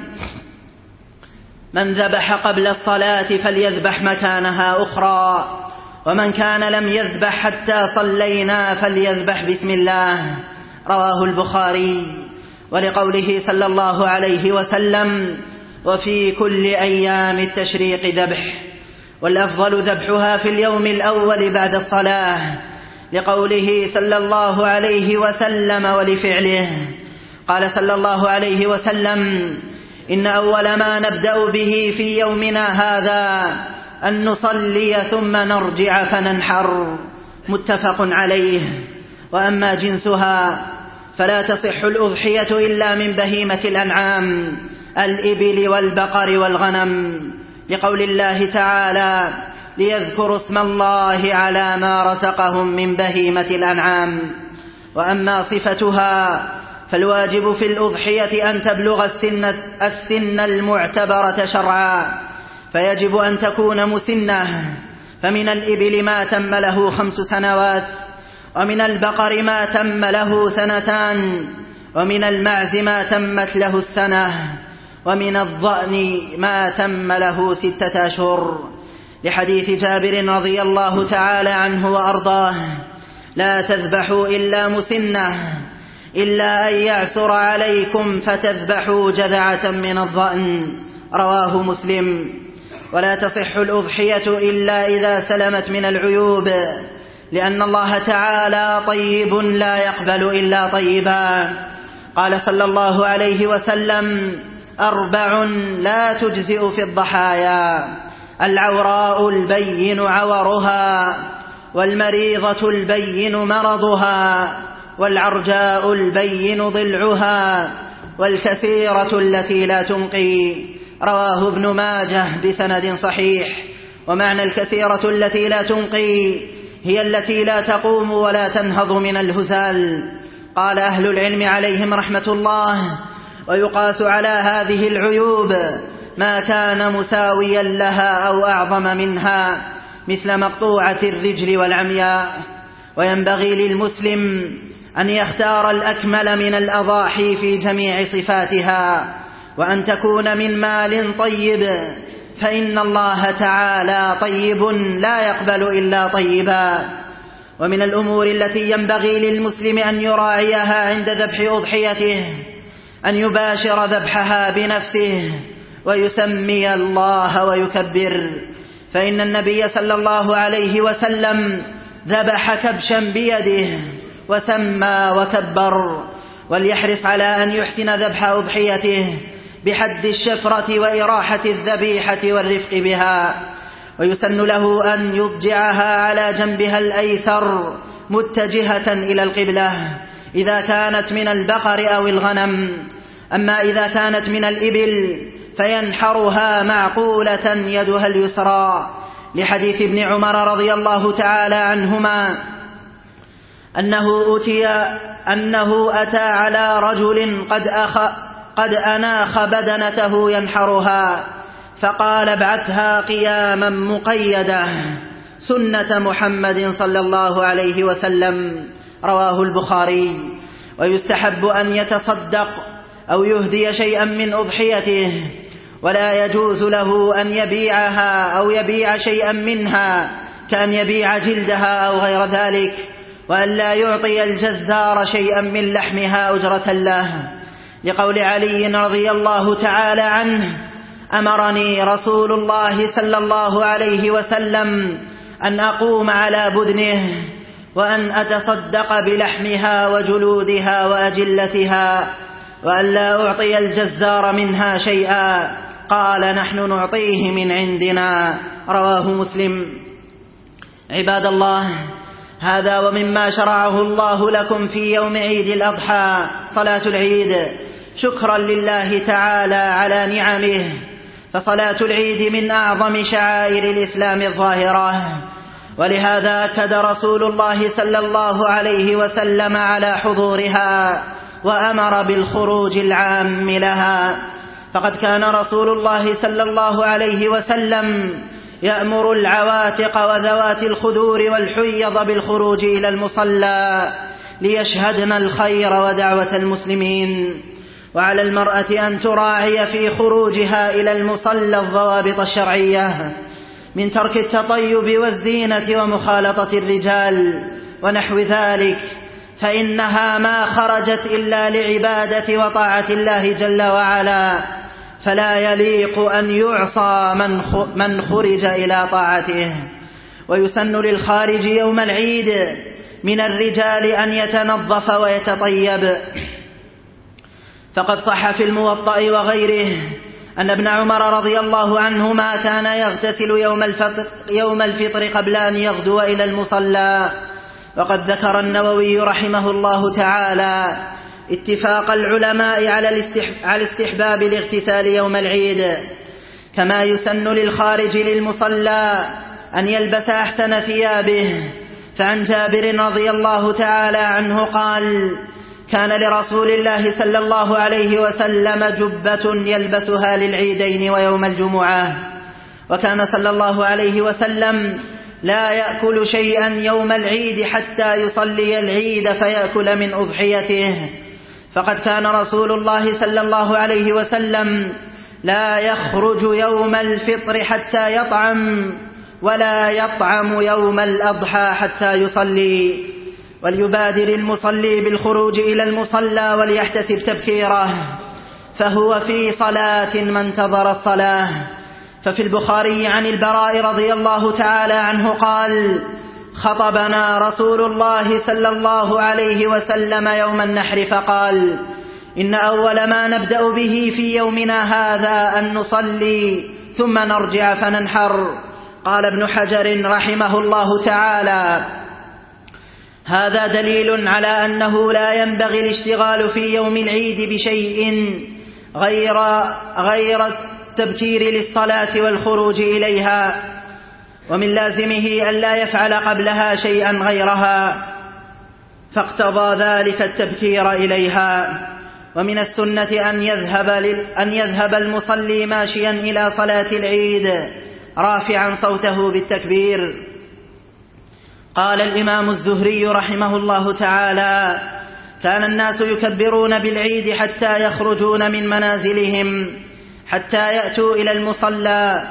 من ذبح قبل الصلاة فليذبح مكانها أخرى، ومن كان لم يذبح حتى صلينا فليذبح بسم الله. رواه البخاري. ولقوله صلى الله عليه وسلم: وفي كل أيام التشريق ذبح، والأفضل ذبحها في اليوم الأول بعد الصلاة، لقوله صلى الله عليه وسلم ولفعله. قال صلى الله عليه وسلم: إن أول ما نبدأ به في يومنا هذا أن نصلي ثم نرجع فننحر، متفق عليه. وأما جنسها فلا تصح الأضحية إلا من بهيمة الأنعام، الإبل والبقر والغنم، لقول الله تعالى: ليذكروا اسم الله على ما رزقهم من بهيمة الأنعام. وأما صفتها فالواجب في الأضحية أن تبلغ السن المعتبرة شرعا، فيجب أن تكون مسنة، فمن الإبل ما تم له 5 سنوات، ومن البقر ما تم له 2 سنين، ومن المعز ما تمت له 1 سنة، ومن الضأن ما تم له 6 أشهر، لحديث جابر رضي الله تعالى عنه وأرضاه: لا تذبحوا إلا مسنة، إلا أن يعسر عليكم فتذبحوا جذعة من الضأن، رواه مسلم. ولا تصح الأضحية إلا إذا سلمت من العيوب، لأن الله تعالى طيب لا يقبل إلا طيبا. قال صلى الله عليه وسلم: 4 لا تجزئ في الضحايا: العوراء البين عورها، والمريضة البين مرضها، والعرجاء البين ضلعها، والكثيرة التي لا تنقي، رواه ابن ماجه بسند صحيح. ومعنى الكثيرة التي لا تنقي هي التي لا تقوم ولا تنهض من الهزال. قال أهل العلم عليهم رحمة الله: ويقاس على هذه العيوب ما كان مساويا لها أو أعظم منها، مثل مقطوعة الرجل والعمياء. وينبغي للمسلم أن يختار الأكمل من الأضاحي في جميع صفاتها، وأن تكون من مال طيب، فإن الله تعالى طيب لا يقبل إلا طيبا. ومن الأمور التي ينبغي للمسلم أن يراعيها عند ذبح أضحيته أن يباشر ذبحها بنفسه ويسمي الله ويكبر، فإن النبي صلى الله عليه وسلم ذبح كبشا بيده وسمى وكبر. وليحرص على أن يحسن ذبح أضحيته بحد الشفرة وإراحة الذبيحة والرفق بها، ويسن له أن يضجعها على جنبها الأيسر متجهة إلى القبلة إذا كانت من البقر أو الغنم. أما إذا كانت من الإبل فينحرها معقولة يدها اليسرى، لحديث ابن عمر رضي الله تعالى عنهما أنه أتى على رجل قد أناخ بدنته ينحرها، فقال: ابعثها قياما مقيدة، سنة محمد صلى الله عليه وسلم، رواه البخاري. ويستحب أن يتصدق أو يهدي شيئا من أضحيته، ولا يجوز له أن يبيعها أو يبيع شيئا منها، كأن يبيع جلدها أو غير ذلك، وأن لا يعطي الجزار شيئا من لحمها أجرة له، لقول علي رضي الله تعالى عنه: أمرني رسول الله صلى الله عليه وسلم أن أقوم على بدنه وأن أتصدق بلحمها وجلودها وأجلتها، وأن لا أعطي الجزار منها شيئا. قال: نحن نعطيه من عندنا، رواه مسلم. عباد الله، هذا ومما شرعه الله لكم في يوم عيد الأضحى صلاة العيد، شكرا لله تعالى على نعمه، فصلاة العيد من أعظم شعائر الإسلام الظاهرة، ولهذا أكد رسول الله صلى الله عليه وسلم على حضورها وأمر بالخروج العام لها. فقد كان رسول الله صلى الله عليه وسلم يأمر العواتق وذوات الخدور والحيض بالخروج إلى المصلى ليشهدن الخير ودعوة المسلمين. وعلى المرأة أن تراعي في خروجها إلى المصلى الضوابط الشرعية من ترك التطيب والزينة ومخالطة الرجال ونحو ذلك، فإنها ما خرجت إلا لعبادة وطاعة الله جل وعلا، فلا يليق أن يعصى من خرج إلى طاعته. ويسن للخارج يوم العيد من الرجال أن يتنظف ويتطيب، فقد صح في الموطأ وغيره أن ابن عمر رضي الله عنهما كان يغتسل يوم الفطر قبل أن يغدو إلى المصلى. وقد ذكر النووي رحمه الله تعالى اتفاق العلماء على استحباب الاغتسال يوم العيد، كما يسن للخارج للمصلى أن يلبس أحسن ثيابه. فعن جابر رضي الله تعالى عنه قال: كان لرسول الله صلى الله عليه وسلم جبة يلبسها للعيدين ويوم الجمعة، وكان صلى الله عليه وسلم لا يأكل شيئا يوم العيد حتى يصلي العيد فيأكل من أضحيته. فقد كان رسول الله صلى الله عليه وسلم لا يخرج يوم الفطر حتى يطعم، ولا يطعم يوم الأضحى حتى يصلي. وليبادر المصلي بالخروج إلى المصلى وليحتسب تبكيره، فهو في صلاة ما انتظر الصلاة. ففي البخاري عن البراء رضي الله تعالى عنه قال: خطبنا رسول الله صلى الله عليه وسلم يوم النحر فقال: إن أول ما نبدأ به في يومنا هذا أن نصلي ثم نرجع فننحر. قال ابن حجر رحمه الله تعالى: هذا دليل على أنه لا ينبغي الاشتغال في يوم العيد بشيء غير التبكير للصلاة والخروج إليها، ومن لازمه ألا يفعل قبلها شيئا غيرها، فاقتضى ذلك التبكير إليها. ومن السنة أن يذهب المصلي ماشيا إلى صلاة العيد رافعا صوته بالتكبير. قال الإمام الزهري رحمه الله تعالى: كان الناس يكبرون بالعيد حتى يخرجون من منازلهم حتى يأتوا إلى المصلى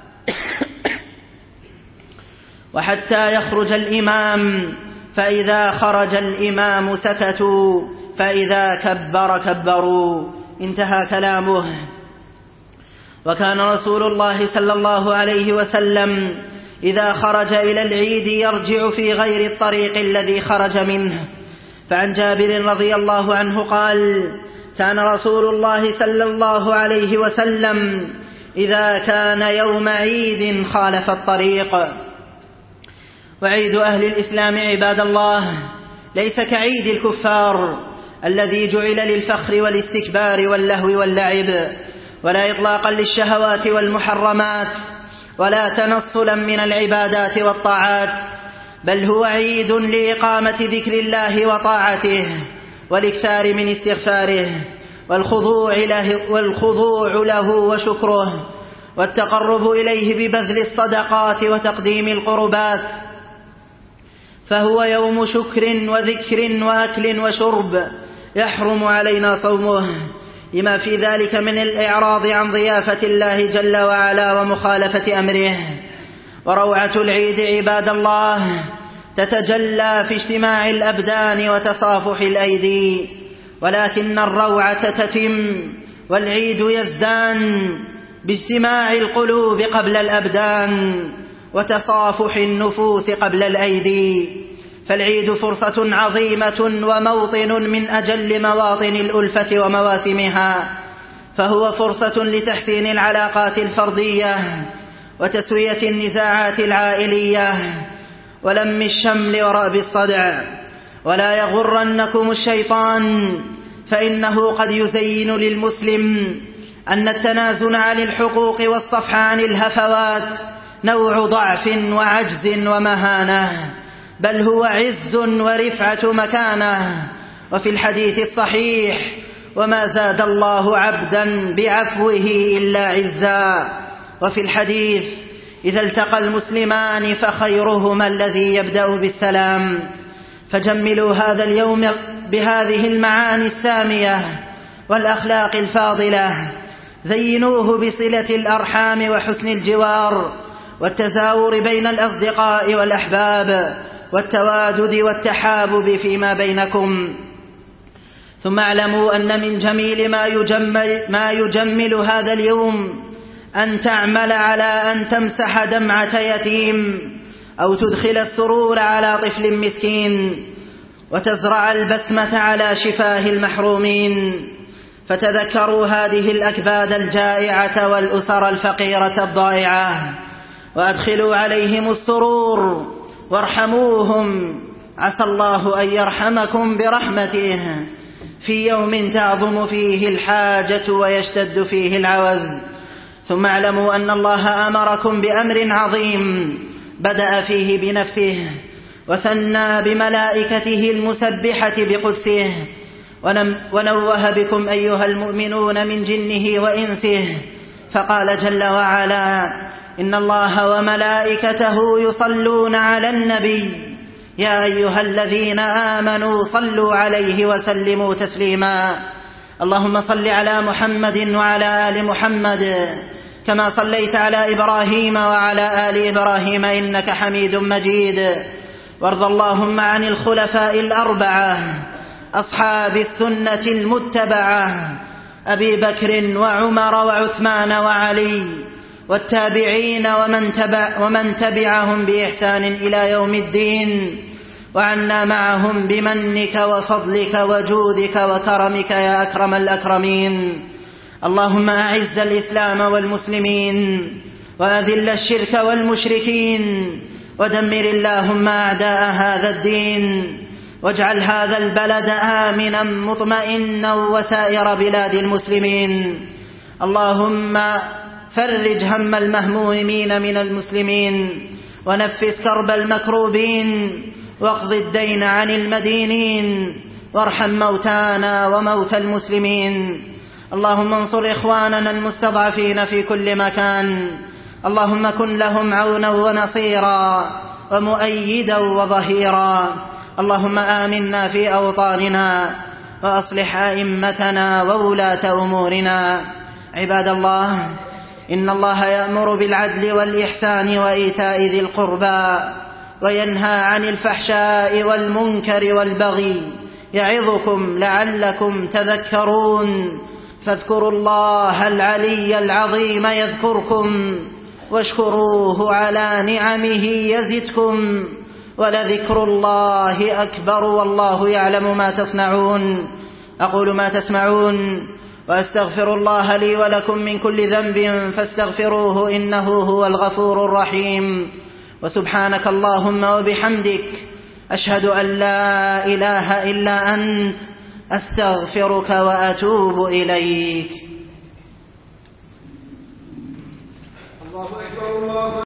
وحتى يخرج الإمام، فإذا خرج الإمام سكتوا، فإذا كبر كبروا. انتهى كلامه. وكان رسول الله صلى الله عليه وسلم إذا خرج إلى العيد يرجع في غير الطريق الذي خرج منه. فعن جابر رضي الله عنه قال: كان رسول الله صلى الله عليه وسلم إذا كان يوم عيد خالف الطريق. وعيد أهل الإسلام عباد الله ليس كعيد الكفار الذي جعل للفخر والاستكبار واللهو واللعب، ولا إطلاقا للشهوات والمحرمات، ولا تنصلا من العبادات والطاعات، بل هو عيد لإقامة ذكر الله وطاعته والإكثار من استغفاره والخضوع له وشكره والتقرب إليه ببذل الصدقات وتقديم القربات. فهو يوم شكر وذكر وأكل وشرب يحرم علينا صومه، لما في ذلك من الإعراض عن ضيافة الله جل وعلا ومخالفة أمره. وروعة العيد عباد الله تتجلى في اجتماع الأبدان وتصافح الأيدي، ولكن الروعة تتم والعيد يزدان باجتماع القلوب قبل الأبدان وتصافح النفوس قبل الأيدي. فالعيد فرصة عظيمة وموطن من أجل مواطن الألفة ومواسمها، فهو فرصة لتحسين العلاقات الفردية وتسوية النزاعات العائلية ولم الشمل ورأب الصدع. ولا يغرنكم الشيطان، فإنه قد يزين للمسلم أن التنازل عن الحقوق والصفح عن الهفوات نوع ضعف وعجز ومهانة، بل هو عز ورفعة مكانه. وفي الحديث الصحيح: وما زاد الله عبدا بعفوه إلا عزا. وفي الحديث: إذا التقى المسلمان فخيرهما الذي يبدأ بالسلام. فجملوا هذا اليوم بهذه المعاني السامية والأخلاق الفاضلة، زينوه بصلة الأرحام وحسن الجوار والتزاور بين الأصدقاء والأحباب والتوادد والتحابب فيما بينكم. ثم اعلموا أن من جميل ما يجمل هذا اليوم أن تعمل على أن تمسح دمعة يتيم أو تدخل السرور على طفل مسكين وتزرع البسمة على شفاه المحرومين. فتذكروا هذه الأكباد الجائعة والأسر الفقيرة الضائعة، وأدخلوا عليهم السرور وارحموهم، عسى الله أن يرحمكم برحمته في يوم تعظم فيه الحاجة ويشتد فيه العوز. ثم اعلموا أن الله أمركم بأمر عظيم بدأ فيه بنفسه، وثنى بملائكته المسبحة بقدسه، ونوه بكم أيها المؤمنون من جنه وإنسه، فقال جل وعلا: إن الله وملائكته يصلون على النبي يا أيها الذين آمنوا صلوا عليه وسلموا تسليما. اللهم صل على محمد وعلى آل محمد كما صليت على إبراهيم وعلى آل إبراهيم إنك حميد مجيد. وارض اللهم عن الخلفاء الأربعة أصحاب السنة المتبعة أبي بكر وعمر وعثمان وعلي، والتابعين ومن تبعهم بإحسان إلى يوم الدين، وعنا معهم بمنك وفضلك وجودك وكرمك يا أكرم الأكرمين. اللهم أعز الإسلام والمسلمين، وأذل الشرك والمشركين، ودمر اللهم أعداء هذا الدين، واجعل هذا البلد آمنا مطمئنا وسائر بلاد المسلمين. اللهم فرج هم المهمومين من المسلمين، ونفس كرب المكروبين، واقض الدين عن المدينين، وارحم موتانا وموتى المسلمين. اللهم انصر إخواننا المستضعفين في كل مكان، اللهم كن لهم عونا ونصيرا ومؤيدا وظهيرا. اللهم آمنا في أوطاننا، وأصلح أئمتنا وولاة أمورنا. عباد الله، إن الله يأمر بالعدل والإحسان وإيتاء ذي القربى، وينهى عن الفحشاء والمنكر والبغي، يعظكم لعلكم تذكرون. فاذكروا الله العلي العظيم يذكركم، واشكروه على نعمه يزدكم، ولذكر الله أكبر والله يعلم ما تصنعون. أقول ما تسمعون، وأستغفر الله لي ولكم من كل ذنب فاستغفروه إنه هو الغفور الرحيم. وسبحانك اللهم وبحمدك، أشهد أن لا إله إلا أنت، أستغفرك وأتوب إليك.